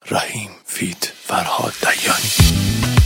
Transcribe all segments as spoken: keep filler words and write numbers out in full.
رحیم فیت فرهاد دیانی.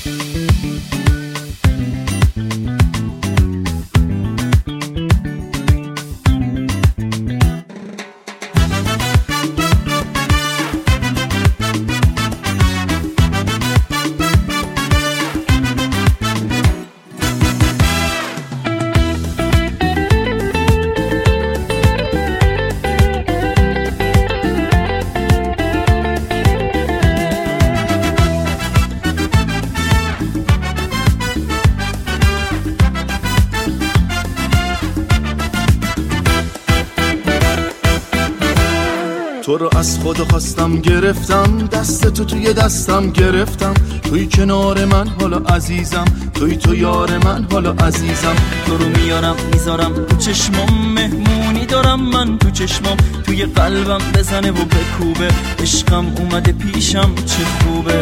تو رو از خود خواستم گرفتم، دست تو توی دستم گرفتم، توی کنار من حالا عزیزم، توی تو یار من حالا عزیزم. تو رو میارم میذارم تو چشمام، مهمونی دارم من تو چشمام، توی قلبم بزنه و بکوبه، عشقم اومده پیشم چه خوبه.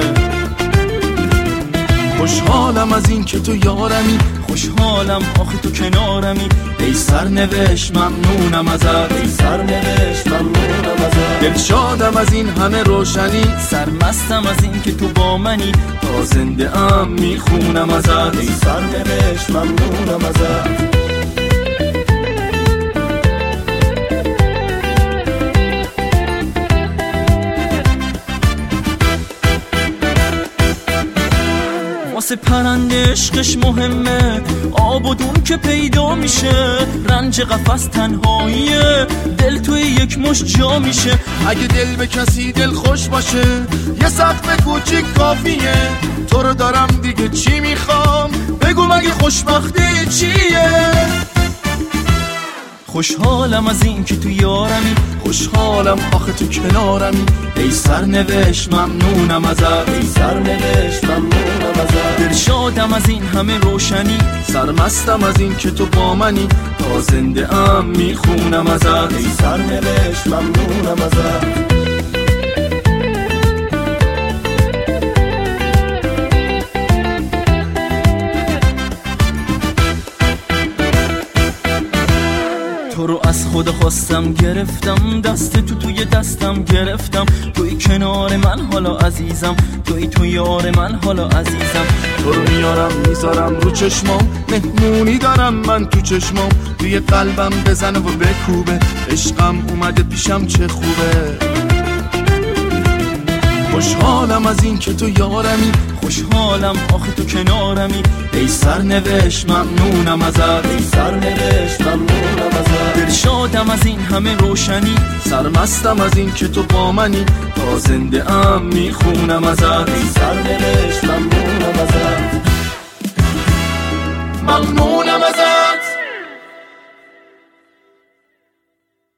خوشحالم از این که تو یارمی، خوشحالم آخه تو کنارمی، ای سرنوشت ممنونم ازت، ای سرنوشت ممنونم ازت. دلشادم از این همه روشنی، سرمستم از این که تو با منی، تا زنده ام میخونم ازت، ای سرنوشت ممنونم ازت. واسه پرنده عشقش مهمه، آب و دون که پیدا میشه، رنج قفس تنهاییه، دل توی یک مش جا میشه. اگه دل به کسی دل خوش باشه، یه سقف کوچیک کافیه. تو رو دارم دیگه چی میخوام، بگو مگه خوشبختی چیه. خوشحالم از این که تو یارمی، خوشحالم آخه تو کنارمی، ای سرنوشت ممنونم ازت، ای سرنوشت ممنونم ازت. دلشادم از این همه روشنی، سرمستم از این که تو با منی، تا زنده ام میخونم ازت، ای سرنوشت ممنونم ازت. تو رو از خود خواستم گرفتم، دست تو توی دستم گرفتم، توی کنار من حالا عزیزم، توی تو یار من حالا عزیزم. تو رو میارم میذارم رو چشمام، مهمونی دارم من تو چشمام، توی قلبم بزنه و بکوبه، عشقم اومده پیشم چه خوبه. خوشحالم از این که تو یارمی، خوشحالم آخه تو کنارمی، ای سرنوشت ممنونم ازت، ای سرنوشت ممنونم ازت. دلشادم از این همه روشنی، سرمستم از این که تو با منی، تا زنده ام میخونم ازت، ای سرنوشت ممنونم ازت. ممنون